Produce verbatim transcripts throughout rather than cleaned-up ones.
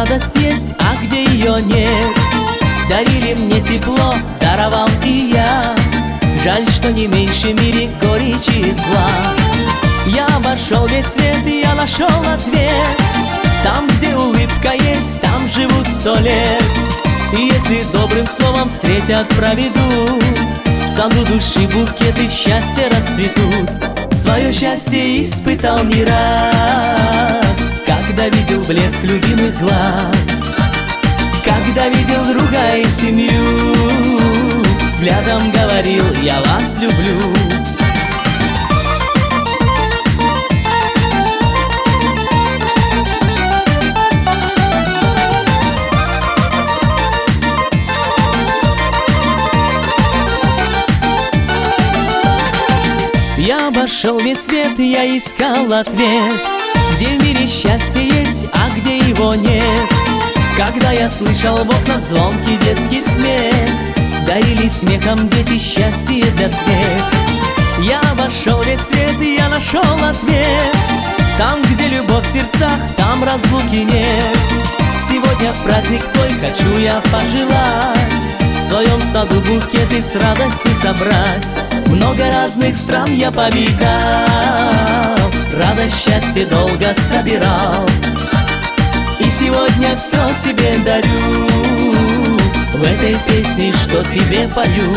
радость есть, а где ее нет. Дарили мне тепло, даровал и я. Жаль, что не меньше в мире горечи и зла. Я обошел весь свет, и я нашел ответ. Там, где улыбка есть, там живут сто лет. И если добрым словом встретят, проведут, в саду души букеты счастья расцветут. Свое счастье испытал не раз, когда видел блеск любимых глаз, когда видел друга и семью, взглядом говорил: я вас люблю. Я обошел весь свет, и я искал ответ. Где в мире счастье есть, а где его нет. Когда я слышал в окнах звонкий детский смех, дарили смехом дети счастье для всех. Я обошел весь свет, и я нашел ответ. Там, где любовь в сердцах, там разлуки нет. Сегодня праздник твой хочу я пожелать, в своем саду букеты с радостью собрать. Много разных стран я повидал, радость, счастье долго собирал. И сегодня все тебе дарю, в этой песне, что тебе пою.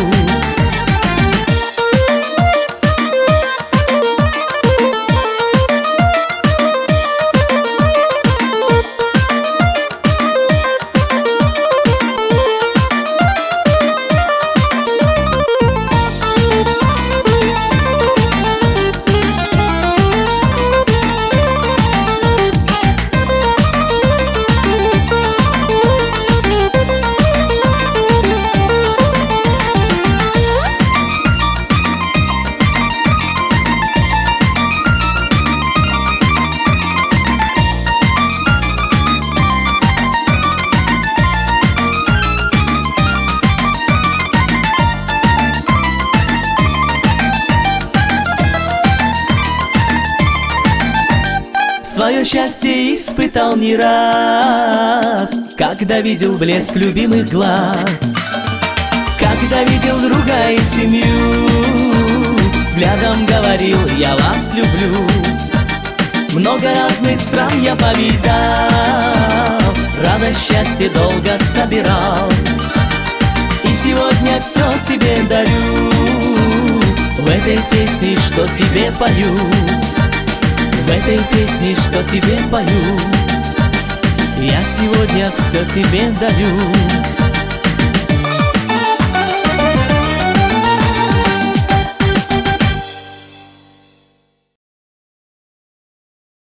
Свое счастье испытал не раз, когда видел блеск любимых глаз, когда видел друга и семью, взглядом говорил: я вас люблю. Много разных стран я повидал, радость, счастье долго собирал. И сегодня все тебе дарю, в этой песне, что тебе пою. В этой песне, что тебе пою, я сегодня все тебе дарю.